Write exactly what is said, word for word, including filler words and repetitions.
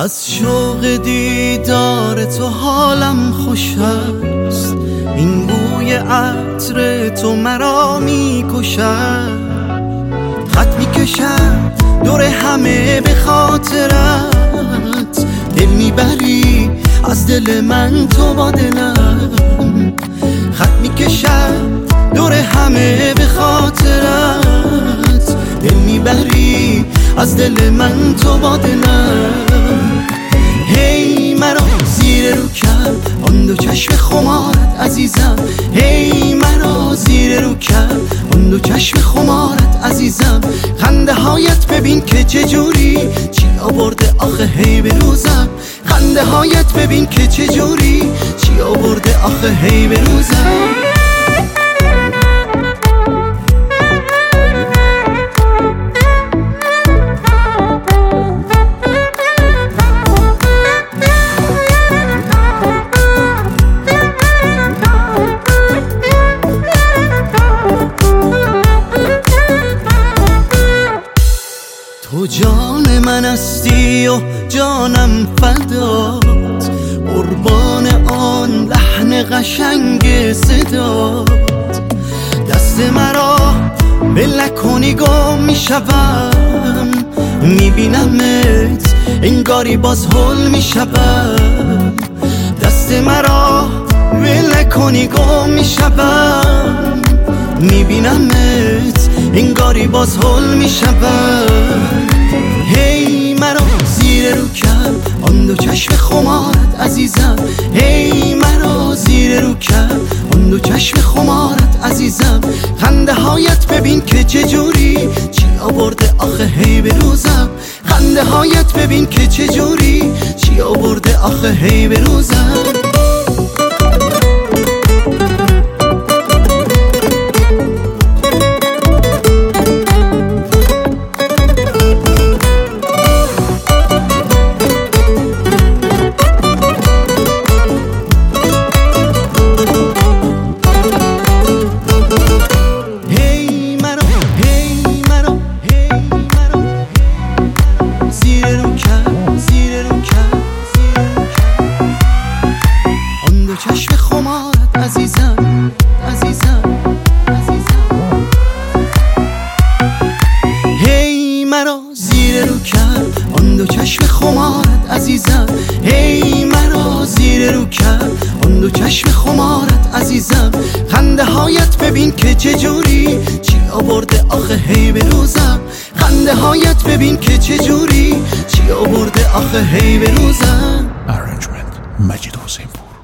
از شوق دیدار تو حالم خوش است، این بوی عطر تو مرا می کشد. خط می کشم دور همه به خاطرت، دل می بری از دل من تو با دلم. خط می کشم دور همه به خاطرت، دل می بری از دل من تو با دلم. هی مرا زیر رو کرد آن دو چشم خمارت عزیزم، هی مرا زیر رو کرد آن دو چشم خمارت عزیزم. خنده هایت ببین که چجوری چی آورده آخه هی به روزم. خنده هایت ببین که چجوری چی آورده آخه هی به روزم. تو جان من هستی و جانم فدات، قربان آن لحن قشنگ صدات. دست مرا بله کنی گم میشوم، میبینمت انگاری باز هول میشوم. دست مرا بله کنی گم میشوم، میبینمت انگاری باز هول میشوم. هی مرا زیر رو کرد آن دو چشم خمارت عزیزم، هی مرا زیر رو کرد آن دو چشم خمارت عزیزم. خنده هایت ببین که چجوری چی آورده آخه هی به روزم. خنده هایت ببین که چجوری چی آورده آخه هی به روزم. چشم خمارت عزیزم عزیزم عزیزم. هی مرا زیر رو کرد آن دو چشم خمارت عزیزم، هی مرا زیر رو کرد آن دو چشم خمارت عزیزم. خنده هایت ببین که چجوری چی آورده آخه هی به روزم. خنده هایت ببین که چجوری چی آورده آخه هی به روزم. Arrangement مجید حسین پور.